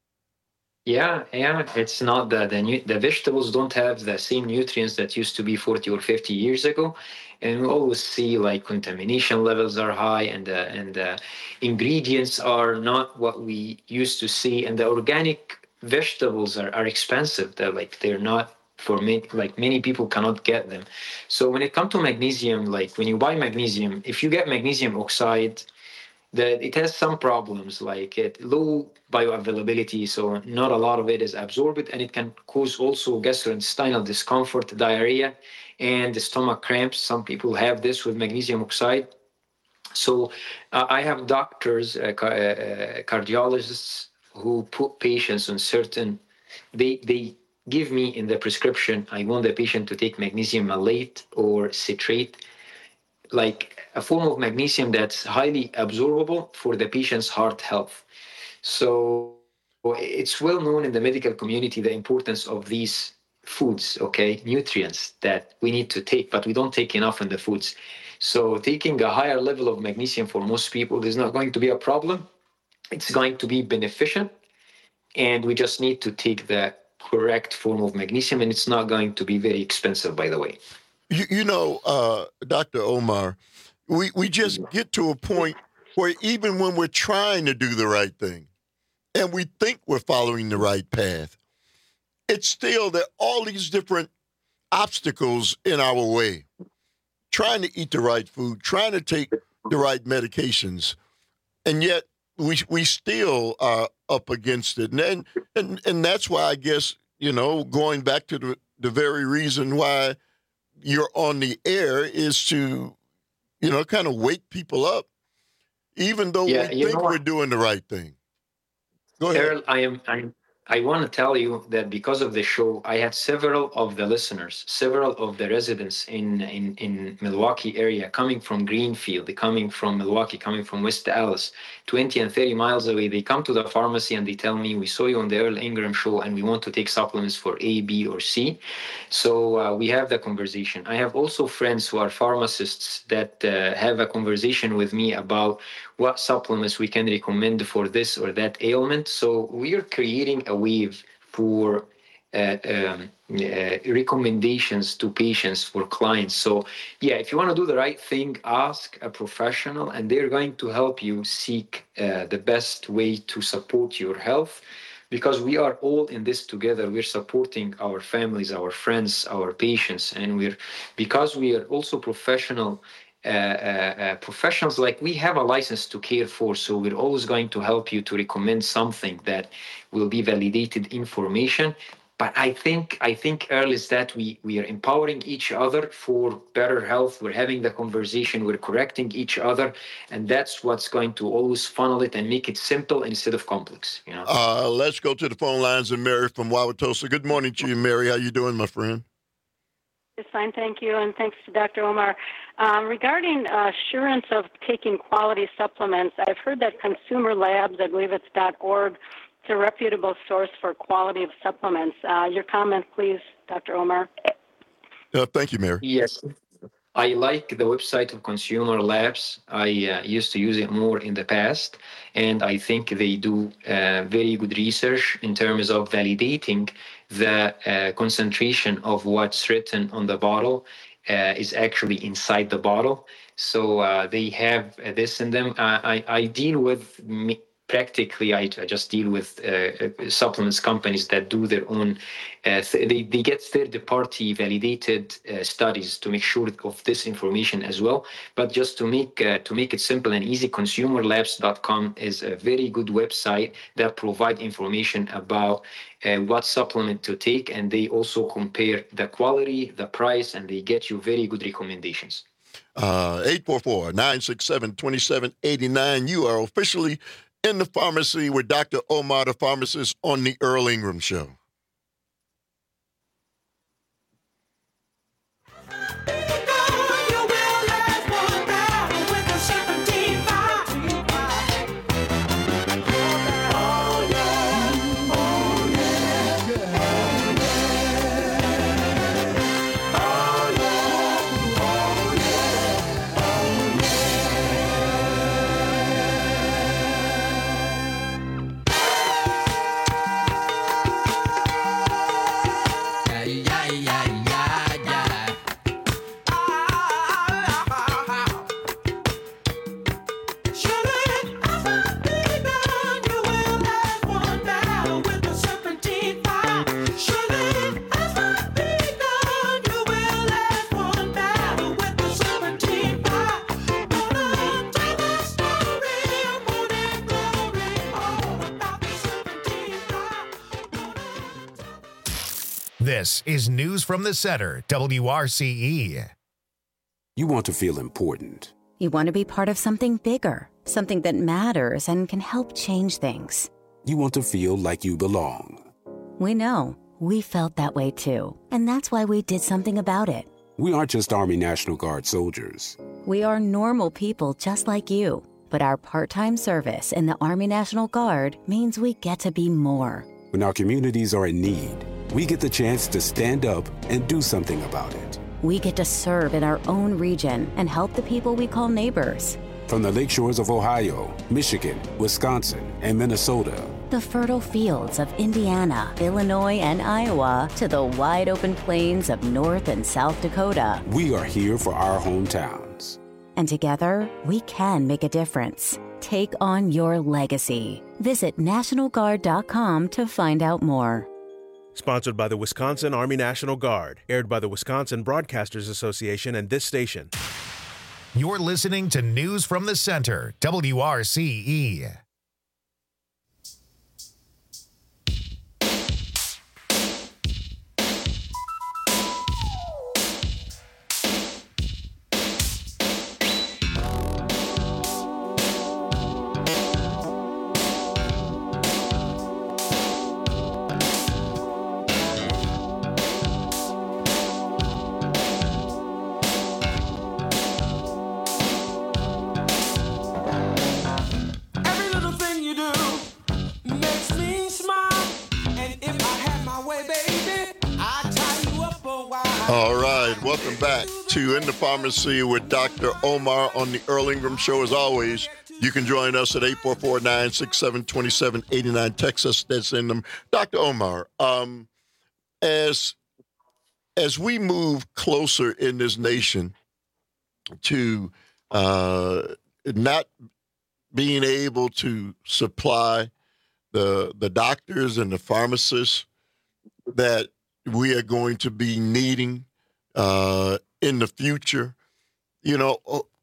Yeah, it's not the vegetables don't have the same nutrients that used to be 40 or 50 years ago, and we always see like contamination levels are high, and the ingredients are not what we used to see, and the organic vegetables are expensive. They're not. For me, like many people cannot get them. So when it comes to magnesium, like when you buy magnesium, if you get magnesium oxide, it has some problems, like low bioavailability, so not a lot of it is absorbed, and it can cause also gastrointestinal discomfort, diarrhea, and stomach cramps. Some people have this with magnesium oxide. So I have doctors, cardiologists, who put patients on certain, they give me in the prescription, I want the patient to take magnesium malate or citrate, like a form of magnesium that's highly absorbable for the patient's heart health. So it's well known in the medical community, the importance of these foods, nutrients that we need to take, but we don't take enough in the foods. So taking a higher level of magnesium for most people is not going to be a problem. It's going to be beneficial, and we just need to take the correct form of magnesium, and it's not going to be very expensive, by the way. You know, Dr. Omar, we just get to a point where even when we're trying to do the right thing and we think we're following the right path, it's still there are all these different obstacles in our way. Trying to eat the right food, trying to take the right medications, and yet we still are up against it. And that's why I guess, going back to the very reason why you're on the air is to, kind of wake people up, even though we think we're doing the right thing. Go ahead. Earl, I want to tell you that because of the show, I had several of the listeners, several of the residents in Milwaukee area coming from Greenfield, coming from Milwaukee, coming from West Dallas, 20 and 30 miles away. They come to the pharmacy and they tell me, we saw you on the Earl Ingram show and we want to take supplements for A, B, or C. So we have the conversation. I have also friends who are pharmacists that have a conversation with me about what supplements we can recommend for this or that ailment. So we are creating a wave for recommendations to patients, for clients. So if you want to do the right thing, ask a professional and they're going to help you seek the best way to support your health, because we are all in this together. We're supporting our families, our friends, our patients, and because we are also professionals, like we have a license to care for, so we're always going to help you to recommend something that will be validated information. But I think Earl, is that we are empowering each other for better health. We're having the conversation, we're correcting each other, and that's what's going to always funnel it and make it simple instead of complex. Let's go to the phone lines and Mary from Wauwatosa. Good morning to you, Mary. How you doing, my friend? It's fine, thank you, and thanks to Dr. Omar. Regarding assurance of taking quality supplements, I've heard that Consumer Labs, I believe it's .org, it's a reputable source for quality of supplements. Your comment, please, Dr. Omar. Thank you, Mary. Yes. I like the website of Consumer Labs. I used to use it more in the past, and I think they do very good research in terms of validating the concentration of what's written on the bottle is actually inside the bottle. So they have this in them. I deal with practically, I just deal with supplements companies that do their own, they get third-party validated studies to make sure of this information as well. But just to make it simple and easy, consumerlabs.com is a very good website that provides information about what supplement to take, and they also compare the quality, the price, and they get you very good recommendations. 844-967-2789. You are officially in the pharmacy with Dr. Omar, the pharmacist, on the Earl Ingram Show. This is News from the Center, WRCE. You want to feel important. You want to be part of something bigger, something that matters and can help change things. You want to feel like you belong. We know. We felt that way too. And that's why we did something about it. We aren't just Army National Guard soldiers. We are normal people just like you. But our part-time service in the Army National Guard means we get to be more. When our communities are in need, we get the chance to stand up and do something about it. We get to serve in our own region and help the people we call neighbors. From the lakeshores of Ohio, Michigan, Wisconsin, and Minnesota, the fertile fields of Indiana, Illinois, and Iowa, to the wide open plains of North and South Dakota, we are here for our hometowns. And together, we can make a difference. Take on your legacy. Visit NationalGuard.com to find out more. Sponsored by the Wisconsin Army National Guard. Aired by the Wisconsin Broadcasters Association and this station. You're listening to News from the Center, WRCE. All right, welcome back to In the Pharmacy with Dr. Omar on the Earl Ingram Show. As always, you can join us at 844-967-2789. Text us, that's in them. Dr. Omar, as we move closer in this nation to not being able to supply the doctors and the pharmacists that we are going to be needing in the future, you know,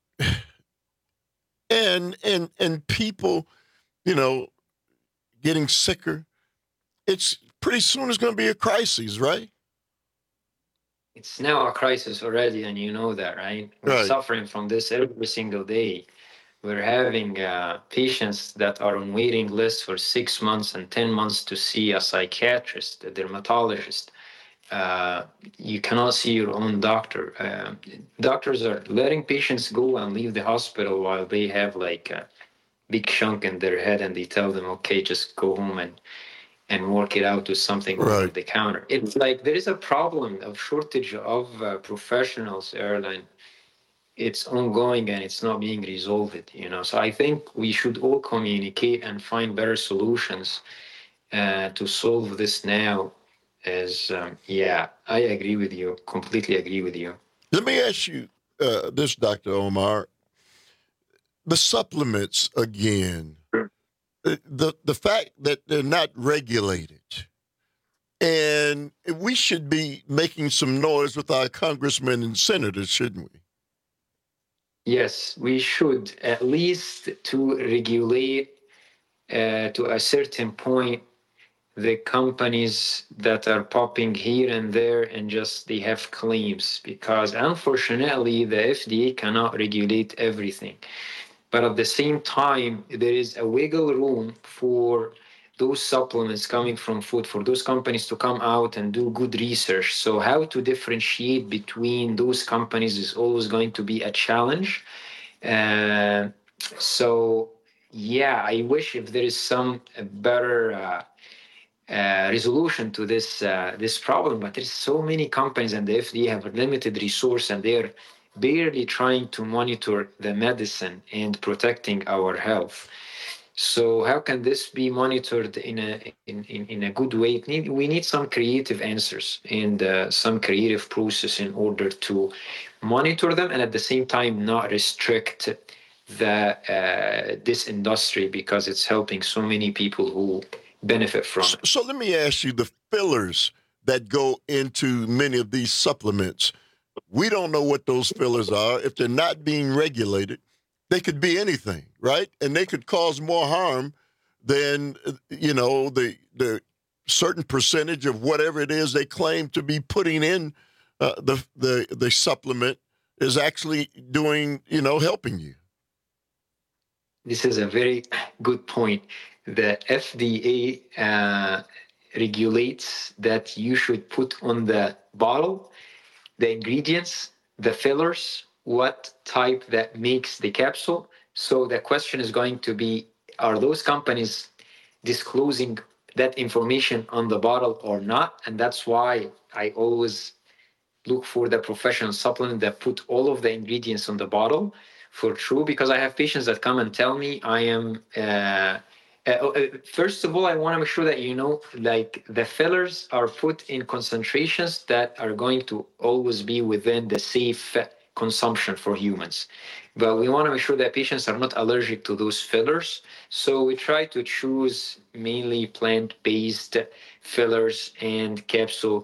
and people, you know, getting sicker. It's pretty soon it's going to be a crisis, right? It's now a crisis already, and you know that, right? We're suffering from this every single day. We're having patients that are on waiting lists for 6 months and 10 months to see a psychiatrist, a dermatologist. You cannot see your own doctor. Doctors are letting patients go and leave the hospital while they have like a big chunk in their head, and they tell them, okay, just go home and work it out to something over the counter. It's like there is a problem of shortage of professionals, Erlen. It's ongoing and it's not being resolved, you know. So I think we should all communicate and find better solutions to solve this now. I agree with you, completely agree with you. Let me ask you this, Dr. Omar. The supplements, again, the fact that they're not regulated, and we should be making some noise with our congressmen and senators, shouldn't we? Yes, we should, at least to regulate to a certain point the companies that are popping here and there and just they have claims, because unfortunately the FDA cannot regulate everything. But at the same time, there is a wiggle room for those supplements coming from food, for those companies to come out and do good research. So how to differentiate between those companies is always going to be a challenge. I wish if there is some better resolution to this problem, but there's so many companies and the FDA have a limited resource, and they're barely trying to monitor the medicine and protecting our health. So how can this be monitored in a good way? We need some creative answers and some creative process in order to monitor them, and at the same time not restrict this industry, because it's helping so many people who benefit from it. So let me ask you, the fillers that go into many of these supplements, we don't know what those fillers are. If they're not being regulated, they could be anything, right? And they could cause more harm than, you know, the certain percentage of whatever it is they claim to be putting in the supplement is actually doing, you know, helping you. This is a very good point. The FDA regulates that you should put on the bottle the ingredients, the fillers, what type that makes the capsule. So the question is going to be, are those companies disclosing that information on the bottle or not? And that's why I always look for the professional supplement that put all of the ingredients on the bottle for true, because I have patients that come and tell me I am first of all, I want to make sure that you know, like, the fillers are put in concentrations that are going to always be within the safe consumption for humans. But we want to make sure that patients are not allergic to those fillers. So we try to choose mainly plant-based fillers and capsules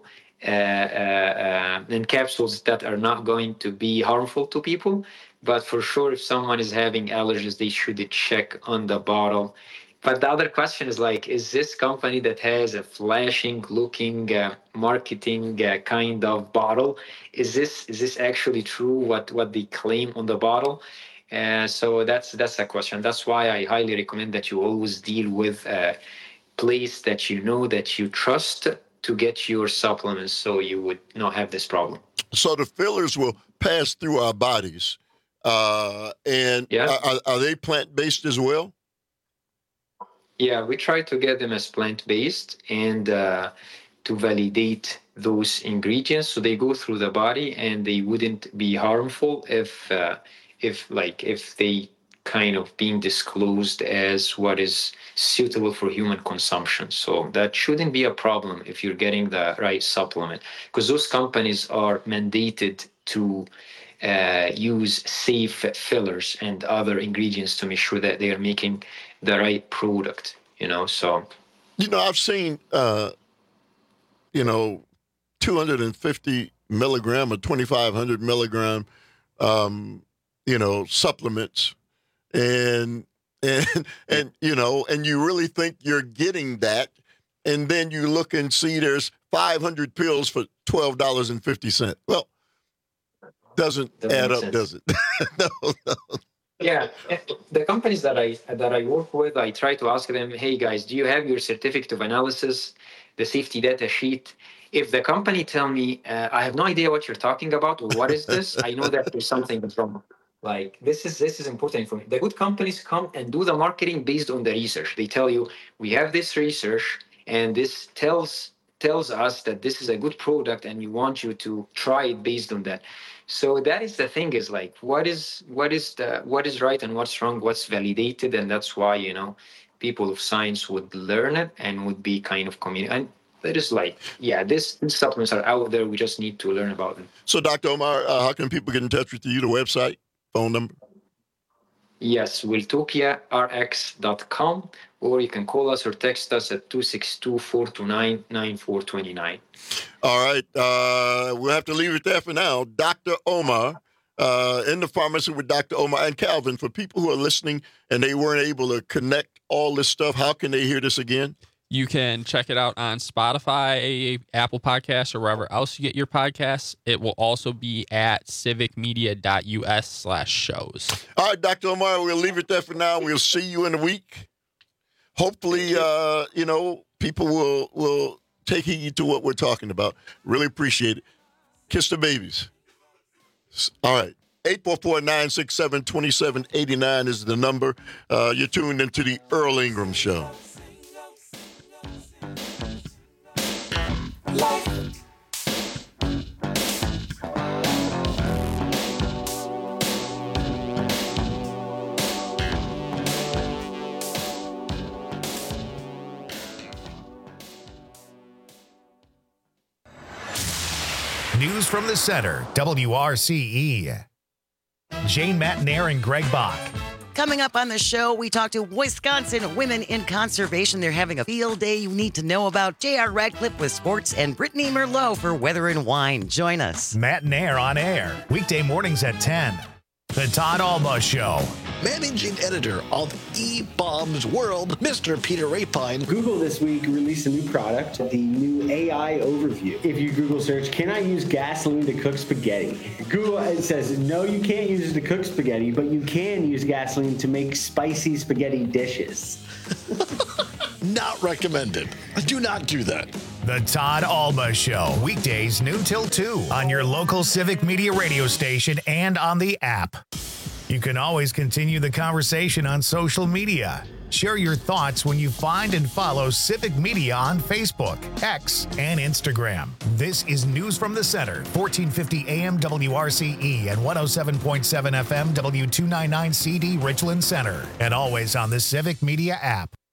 that are not going to be harmful to people. But for sure, if someone is having allergies, they should check on the bottle. But the other question is like, is this company that has a flashing looking marketing kind of bottle, is this actually true what they claim on the bottle? So that's a question. That's why I highly recommend that you always deal with a place that you know that you trust to get your supplements, so you would not have this problem. So the fillers will pass through our bodies, and are they plant-based as well? Yeah, we try to get them as plant-based and to validate those ingredients so they go through the body and they wouldn't be harmful if they kind of being disclosed as what is suitable for human consumption. So that shouldn't be a problem if you're getting the right supplement, because those companies are mandated to use safe fillers and other ingredients to make sure that they are making the right product, so. I've seen, 250 milligram or 2,500 milligram, supplements, and you really think you're getting that, and then you look and see there's 500 pills for $12.50. Well, doesn't add up, does it? No. Yeah, the companies that I work with, I try to ask them, hey guys, do you have your certificate of analysis, the safety data sheet? If the company tell me, I have no idea what you're talking about, or what is this, I know that there's something wrong. Like this is important for me. The good companies come and do the marketing based on the research. They tell you, we have this research, and this tells us that this is a good product, and we want you to try it based on that. So that is the thing, is like, what is right and what's wrong, what's validated, and that's why, people of science would learn it and would be kind of and that is like, these supplements are out there. We just need to learn about them. So Dr. Omar, how can people get in touch with you? The website, phone number? Yes, wiltokiarx.com, or you can call us or text us at 262-429-9429. All right. We'll have to leave it there for now. Dr. Omar, in the pharmacy with Dr. Omar. And Calvin, for people who are listening and they weren't able to connect all this stuff, how can they hear this again? You can check it out on Spotify, Apple Podcasts, or wherever else you get your podcasts. It will also be at civicmedia.us/shows. All right, Dr. Omar, we'll leave it there for now. We'll see you in a week. Hopefully, people will take heed to what we're talking about. Really appreciate it. Kiss the babies. All right. 844-967-2789 is the number. You're tuned into the Earl Ingram Show. News from the Center, WRCE. Jane Matnair and Greg Bach. Coming up on the show, we talk to Wisconsin Women in Conservation. They're having a field day you need to know about. J.R. Radcliffe with sports and Brittany Merlot for weather and wine. Join us. Matnair on air, weekday mornings at 10. The Todd Alba Show. Managing editor of eBaum's World, Mr. Peter Rapine. Google this week released a new product, the new AI Overview. If you Google search, can I use gasoline to cook spaghetti? Google says, no, you can't use it to cook spaghetti, but you can use gasoline to make spicy spaghetti dishes. Not recommended. Do not do that. The Todd Alba Show, weekdays noon till 2 on your local Civic Media radio station and on the app. You can always continue the conversation on social media. Share your thoughts when you find and follow Civic Media on Facebook, X, and Instagram. This is News from the Center, 1450 AM WRCE and 107.7 FM W299CD Richland Center, and always on the Civic Media app.